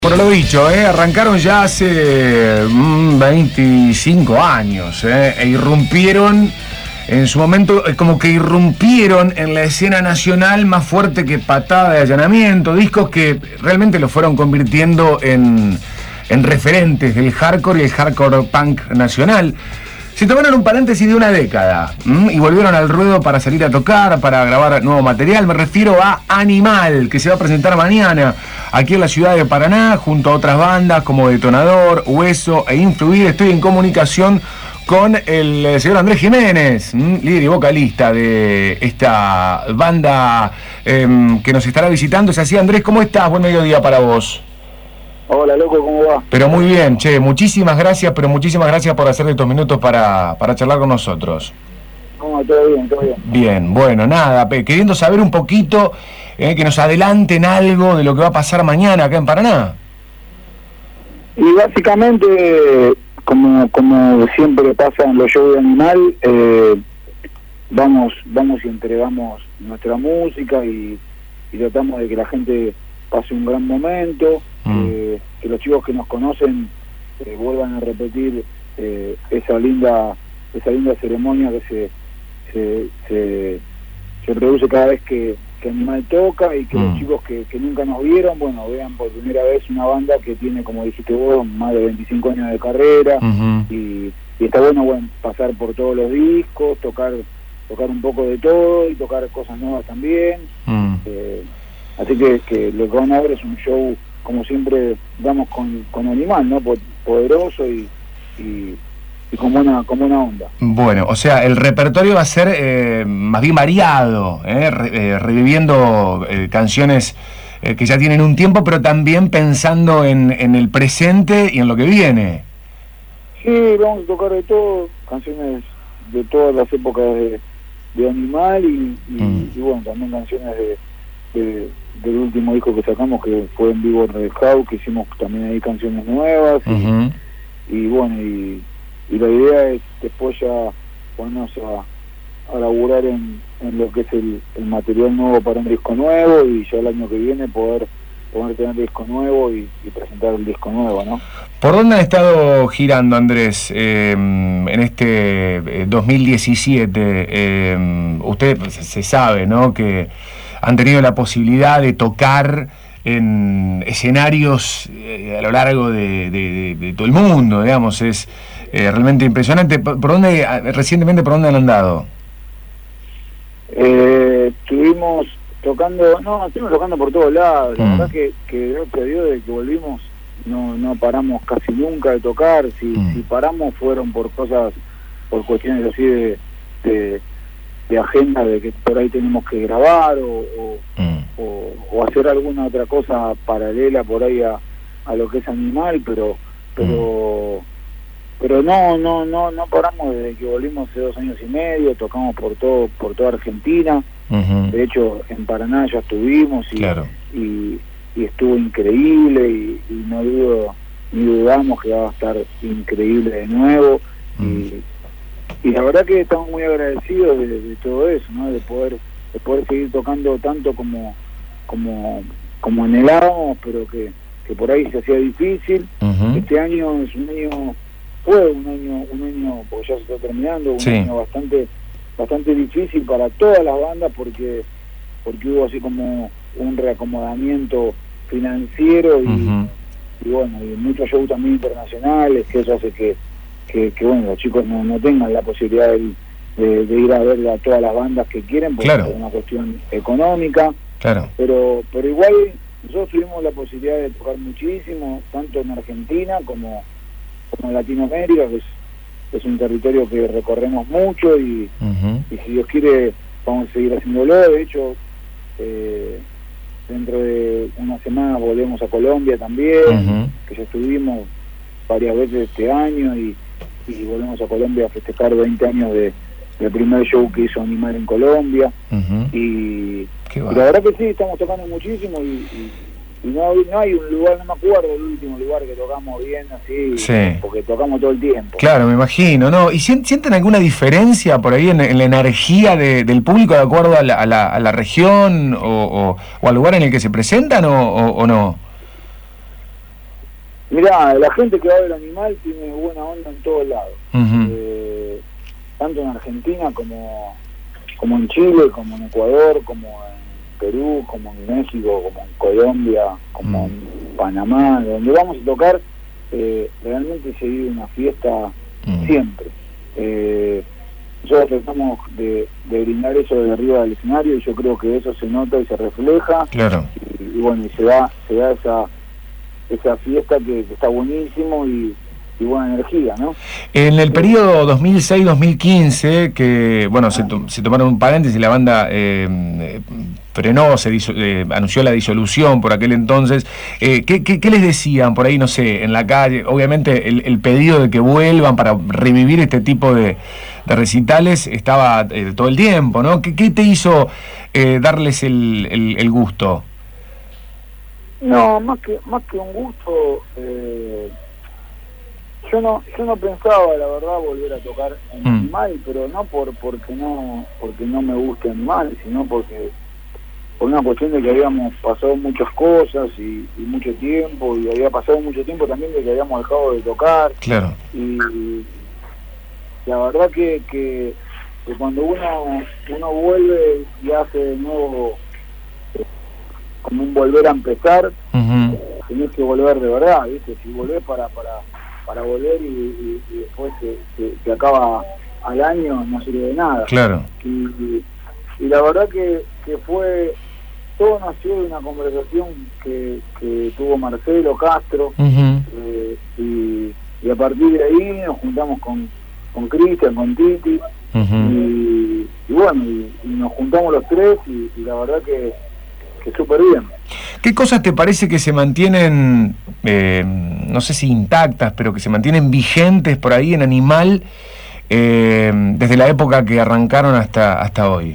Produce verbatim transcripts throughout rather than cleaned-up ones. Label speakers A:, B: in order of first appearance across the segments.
A: Por lo dicho, eh, arrancaron ya hace mmm, veinticinco años eh, e irrumpieron, en su momento, eh, como que irrumpieron en la escena nacional más fuerte que Patada de Allanamiento, discos que realmente lo fueron convirtiendo en, en referentes del hardcore y el hardcore punk nacional. Se tomaron un paréntesis de una década ¿m? y volvieron al ruedo para salir a tocar, para grabar nuevo material. Me refiero a Animal, que se va a presentar mañana aquí en la ciudad de Paraná, junto a otras bandas como Detonador, Hueso e Influir. Estoy en comunicación con el señor Andrés Jiménez, ¿m? líder y vocalista de esta banda eh, que nos estará visitando. Es así, Andrés, ¿cómo estás? Buen mediodía para vos.
B: Hola, loco, ¿cómo va?
A: Pero muy bien, che, muchísimas gracias, pero muchísimas gracias por hacer estos minutos para, para charlar con nosotros.
B: No, todo bien, todo bien.
A: Bien, bueno, nada, pe, queriendo saber un poquito, eh, que nos adelanten algo de lo que va a pasar mañana acá en Paraná.
B: Y básicamente, como como siempre pasa en los shows de Animal, eh, vamos vamos y entregamos nuestra música y, y tratamos de que la gente pase un gran momento, mm. eh, que los chicos que nos conocen eh, vuelvan a repetir eh, esa linda esa linda ceremonia que se se, se, se produce cada vez que, que Animal toca, y que mm. los chicos que, que nunca nos vieron, bueno, vean por primera vez una banda que tiene, como dijiste vos, más de veinticinco años de carrera, uh-huh. y, y está bueno, bueno pasar por todos los discos, tocar tocar un poco de todo y tocar cosas nuevas también. Mm. Eh, Así que, que lo que van a ver es un show, como siempre damos con, con Animal, ¿no? Poderoso y, y, y con, buena, con buena onda.
A: Bueno, o sea, el repertorio va a ser eh, más bien variado, ¿eh? Re, eh, reviviendo eh, canciones eh, que ya tienen un tiempo, pero también pensando en, en el presente y en lo que viene.
B: Sí, vamos a tocar de todo, canciones de todas las épocas de, de Animal y, y, mm. y bueno, también canciones de... De, del último disco que sacamos, que fue en vivo en Red House, que hicimos también ahí canciones nuevas, uh-huh. y, y bueno, y, y la idea es después ya ponernos a, a laburar en, en lo que es el, el material nuevo para un disco nuevo, y ya el año que viene poder, poder tener disco nuevo y, y presentar el disco nuevo, ¿no?
A: ¿Por dónde han estado girando, Andrés, eh, en este eh, dos mil diecisiete? Eh, usted se sabe, ¿no?, que han tenido la posibilidad de tocar en escenarios eh, a lo largo de, de, de, de todo el mundo, digamos, es eh, realmente impresionante. ¿Por dónde, recientemente, por dónde han andado?
B: Eh, estuvimos tocando, no, estuvimos tocando por todos lados, la mm. verdad que, que gracias a Dios, desde que volvimos, no, no paramos casi nunca de tocar. Si, mm. si paramos fueron por cosas, por cuestiones así de... de de agenda, de que por ahí tenemos que grabar o, o, mm. o, o hacer alguna otra cosa paralela por ahí a, a lo que es Animal, pero pero mm. pero no no no no paramos desde que volvimos hace dos años y medio. Tocamos por todo por toda Argentina, uh-huh. de hecho en Paraná ya estuvimos y, claro. y, y estuvo increíble, y, y no dudo ni dudamos que va a estar increíble de nuevo, mm. y Y la verdad que estamos muy agradecidos de, de todo eso, ¿no? De poder de poder seguir tocando tanto como como como anhelábamos, pero que, que por ahí se hacía difícil. Uh-huh. Este año es un año, fue un año, un año, porque ya se está terminando, un sí. año bastante bastante difícil para todas las bandas, porque porque hubo así como un reacomodamiento financiero y, uh-huh. y bueno, y muchos shows también internacionales, que eso hace que Que, que bueno, los chicos no, no tengan la posibilidad de, de, de ir a ver a todas las bandas que quieren, porque claro. es una cuestión económica, claro. pero pero igual nosotros tuvimos la posibilidad de tocar muchísimo, tanto en Argentina como, como en Latinoamérica, que es, es un territorio que recorremos mucho, y, uh-huh. y si Dios quiere vamos a seguir haciéndolo. De hecho, eh, dentro de una semana volvemos a Colombia también, uh-huh. que ya estuvimos varias veces este año, y y volvemos a Colombia a festejar veinte años de del primer show que hizo Animal en Colombia, uh-huh. y, y la verdad que sí, estamos tocando muchísimo, y, y, y no, no hay un lugar, no me acuerdo el último lugar que tocamos bien así, sí. porque tocamos todo el tiempo.
A: Claro, me imagino, ¿no? ¿Y sienten alguna diferencia por ahí en, en la energía de, del público de acuerdo a la, a la, a la región o, o, o al lugar en el que se presentan, o, o, o no?
B: Mirá, la gente que va a ver Animal tiene buena onda en todos lados.
A: Uh-huh.
B: eh, tanto en Argentina como, como en Chile, como en Ecuador, como en Perú, como en México, como en Colombia, como uh-huh. en Panamá, donde vamos a tocar, eh, realmente se vive una fiesta uh-huh. siempre. Eh, nosotros tratamos de, de brindar eso desde arriba del escenario y yo creo que eso se nota y se refleja.
A: Claro.
B: Y, y bueno, y se da, se da esa, esa fiesta que, que está buenísimo y, y buena energía, ¿no?
A: En el periodo dos mil seis dos mil quince, que bueno, ah. se, to, se tomaron un paréntesis, la banda eh, frenó, se diso, eh, anunció la disolución por aquel entonces. Eh, ¿qué, qué, ¿Qué les decían por ahí, no sé, en la calle? Obviamente el, el pedido de que vuelvan para revivir este tipo de, de recitales estaba eh, todo el tiempo, ¿no? ¿Qué, qué te hizo eh, darles el, el, el gusto?
B: No, más que más que un gusto, eh, yo no yo no pensaba, la verdad, volver a tocar en mm. Animal, pero no por porque no porque no me guste Animal, sino porque por una cuestión de que habíamos pasado muchas cosas y, y mucho tiempo, y había pasado mucho tiempo también de que habíamos dejado de tocar.
A: Claro.
B: Y la verdad que, que, que cuando uno uno vuelve y hace de nuevo como un volver a empezar, uh-huh. tenés que volver de verdad, ¿viste? Si volvés para para para volver y, y, y después se, se, se acaba al año, no sirve de nada.
A: Claro.
B: Y, y, y la verdad que, que fue, todo nació de una conversación que, que tuvo Marcelo Castro, uh-huh. eh, y, y a partir de ahí nos juntamos con con Cristian, con Titi, uh-huh. y, y bueno, y, y nos juntamos los tres y, y la verdad que que súper bien.
A: ¿Qué cosas te parece que se mantienen, eh, no sé si intactas, pero que se mantienen vigentes por ahí en Animal eh, desde la época que arrancaron hasta hasta hoy?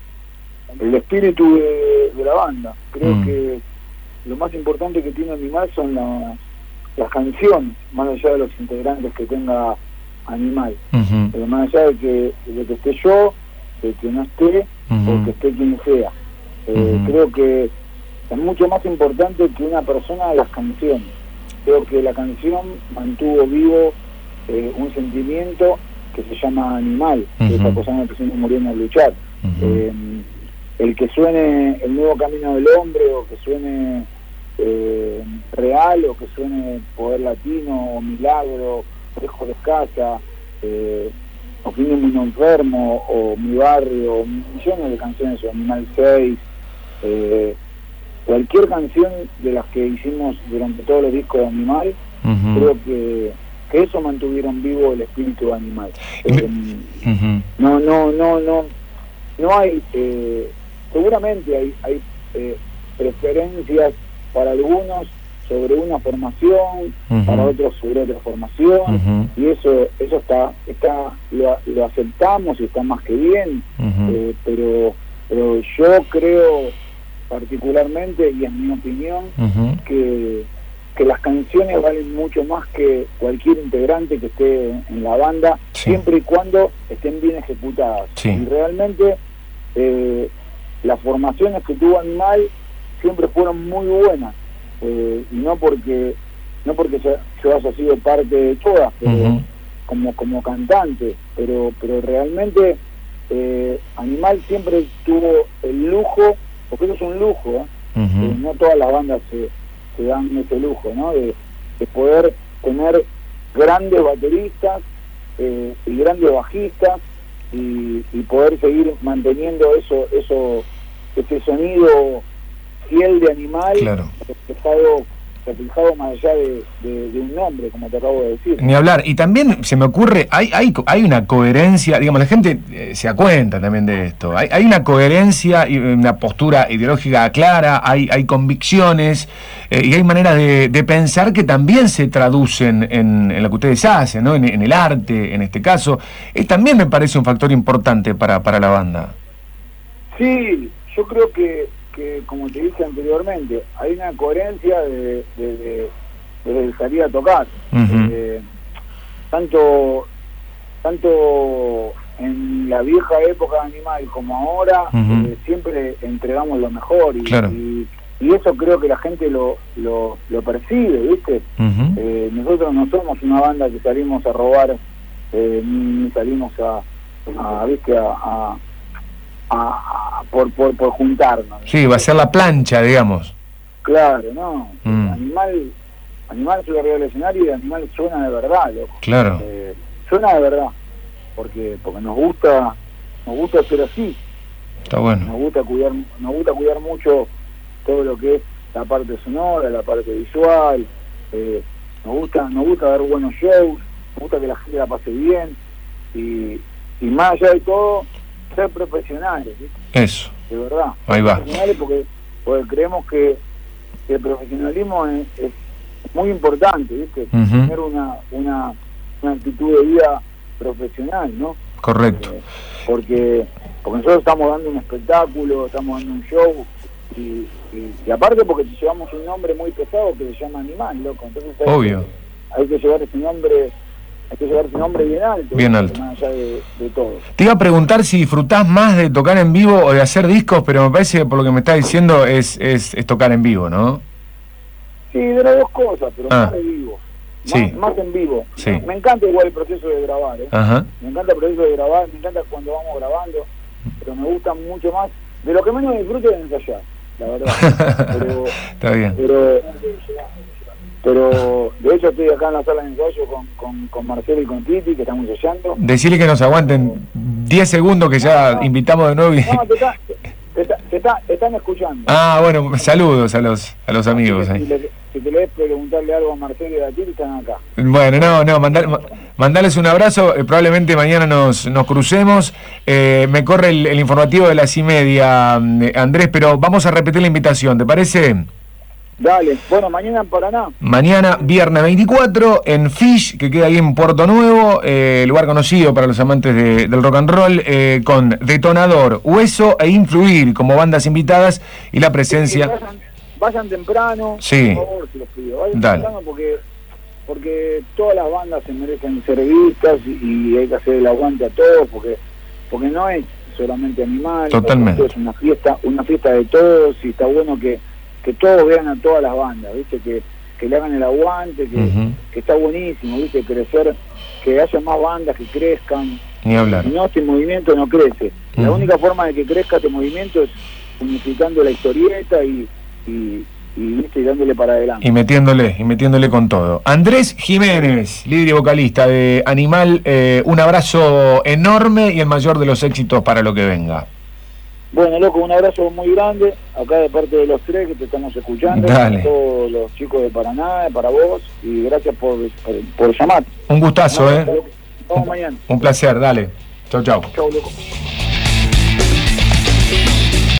B: El espíritu de, de la banda. Creo mm. que lo más importante que tiene Animal son la, las canciones, más allá de los integrantes que tenga Animal. Uh-huh. Pero más allá de que, de que esté yo, de que no esté, uh-huh. o que esté quien sea. Eh, uh-huh. Creo que es mucho más importante que una persona de las canciones. Creo que la canción mantuvo vivo eh, un sentimiento que se llama Animal, uh-huh. que esa persona que se muriendo a luchar. Uh-huh. Eh, el que suene El Nuevo Camino del Hombre, o que suene eh, Real, o que suene Poder Latino, o Milagro, Lejos de Casa, eh, o Fin de Mundo Enfermo, o Mi Barrio, millones de canciones, o Animal seis, eh, cualquier canción de las que hicimos durante todos los discos de Animal, uh-huh. creo que, que eso mantuvieron vivo el espíritu de Animal. Eh, uh-huh. No, no, no, no, no hay, eh, seguramente hay, hay eh, preferencias para algunos sobre una formación, uh-huh. para otros sobre otra formación, uh-huh. y eso eso está está lo, lo aceptamos y está más que bien, uh-huh. eh, pero pero yo creo particularmente, y en mi opinión, uh-huh. que que las canciones valen mucho más que cualquier integrante que esté en la banda, sí. siempre y cuando estén bien ejecutadas.
A: Sí.
B: Y realmente eh, las formaciones que tuvo Animal siempre fueron muy buenas. Eh, y no porque no porque yo, yo haya sido parte de todas, pero uh-huh. como como cantante, pero pero realmente eh, Animal siempre tuvo el lujo, porque eso es un lujo, ¿eh? Uh-huh. eh, no todas las bandas se, se dan ese lujo, ¿no? De, de poder tener grandes bateristas eh, y grandes bajistas y, y poder seguir manteniendo eso eso ese sonido fiel de Animal,
A: claro.
B: reflejado, reflejado más allá de, de, de un nombre, como te acabo de decir.
A: Ni hablar. Y también se me ocurre, hay hay hay una coherencia, digamos, la gente eh, se da cuenta también de esto. Hay, hay una coherencia y una postura ideológica clara, hay hay convicciones eh, y hay maneras de, de pensar que también se traducen en, en lo que ustedes hacen, ¿no? En, en el arte, en este caso. Eh, también me parece un factor importante para, para la banda.
B: Sí, yo creo que que, como te dije anteriormente, hay una coherencia de, de, de, de salir a tocar. Uh-huh. Eh, tanto tanto en la vieja época de Animal como ahora, uh-huh. eh, siempre entregamos lo mejor y,
A: claro.
B: y, y eso creo que la gente lo lo, lo percibe, ¿viste? Uh-huh. eh, nosotros no somos una banda que salimos a robar, eh, ni salimos a, a ¿viste? A, a, a, a por, por, por juntarnos.
A: Sí, va a ser la plancha, digamos.
B: Claro, no. Mm. Animal, Animal sube arriba del escenario y Animal suena de verdad, loco.
A: Claro.
B: Eh, suena de verdad, porque porque nos gusta, nos gusta ser así.
A: Está bueno.
B: Nos gusta cuidar, nos gusta cuidar mucho todo lo que es la parte sonora, la parte visual. Eh, nos gusta, nos gusta dar buenos shows, nos gusta que la gente la pase bien y, y más allá de todo, ser profesionales, ¿viste?
A: Eso.
B: De verdad.
A: Ahí va.
B: Profesionales porque, porque creemos que, que el profesionalismo es, es muy importante, ¿viste? Uh-huh. Tener una, una, una actitud de vida profesional, ¿no?
A: Correcto.
B: Eh, porque, porque nosotros estamos dando un espectáculo, estamos dando un show y, y, y aparte porque llevamos un nombre muy pesado que se llama Animal, loco. Entonces hay,
A: obvio.
B: Que, hay que llevar ese nombre, hay que llevar ese nombre bien alto.
A: Bien alto.
B: Más allá de, de todo.
A: Te iba a preguntar si disfrutás más de tocar en vivo o de hacer discos, pero me parece que por lo que me estás diciendo es, es, es tocar en vivo, ¿no?
B: Sí, de las dos cosas, pero ah. más de vivo. Más,
A: sí.
B: más en vivo.
A: Sí.
B: Me encanta igual el proceso de grabar, ¿eh?
A: Ajá.
B: Me encanta el proceso de grabar, me encanta cuando vamos grabando, pero me gusta mucho más. De lo que menos disfruto es ensayar, la verdad. Pero,
A: está bien.
B: Pero, pero de hecho estoy acá en la sala de ensayo con, con, con Marcelo y con Titi, que estamos ensayando.
A: Decirle que nos aguanten diez segundos que ya no, no, invitamos de nuevo. Y...
B: No, te, está, te, está, te, está, te están escuchando.
A: Ah, bueno, saludos a los a los amigos.
B: Si, le, si te le preguntarle algo a Marcelo y a Titi, están acá.
A: Bueno, no, no, mandar, mandarles un abrazo, eh, probablemente mañana nos, nos crucemos. Eh, me corre el, el informativo de las y media, eh, Andrés, pero vamos a repetir la invitación, ¿te parece?
B: Dale, bueno, mañana en Paraná.
A: Mañana, viernes veinticuatro, en Fish, que queda ahí en Puerto Nuevo, eh, lugar conocido para los amantes de, del rock and roll, eh, con Detonador, Hueso e Influir como bandas invitadas y la presencia...
B: Sí, vayan, vayan temprano,
A: sí.
B: por favor, si los pido. Vayan
A: Dale.
B: temprano porque, porque todas las bandas se merecen ser vistas y, y hay que hacer el aguante a todos, porque porque no es solamente Animal.
A: Totalmente.
B: Es una fiesta, una fiesta de todos y está bueno que que todos vean a todas las bandas, ¿viste? Que, que le hagan el aguante, que, uh-huh. que está buenísimo, ¿viste? Crecer, que haya más bandas que crezcan.
A: Ni hablar.
B: Si no, este movimiento no crece. Uh-huh. La única forma de que crezca este movimiento es unificando la historieta y, y, y, ¿viste? y dándole para adelante.
A: Y metiéndole, y metiéndole con todo. Andrés Jiménez, líder y vocalista de Animal, eh, un abrazo enorme y el mayor de los éxitos para lo que venga.
B: Bueno, loco, un abrazo muy grande, acá de parte de los tres que te estamos escuchando,
A: Dale.
B: todos los chicos de Paraná, para vos, y gracias por, por, por llamar.
A: Un gustazo, no,
B: ¿eh? Nos vemos mañana.
A: Un placer, dale. Chau, chau.
B: Chau, loco.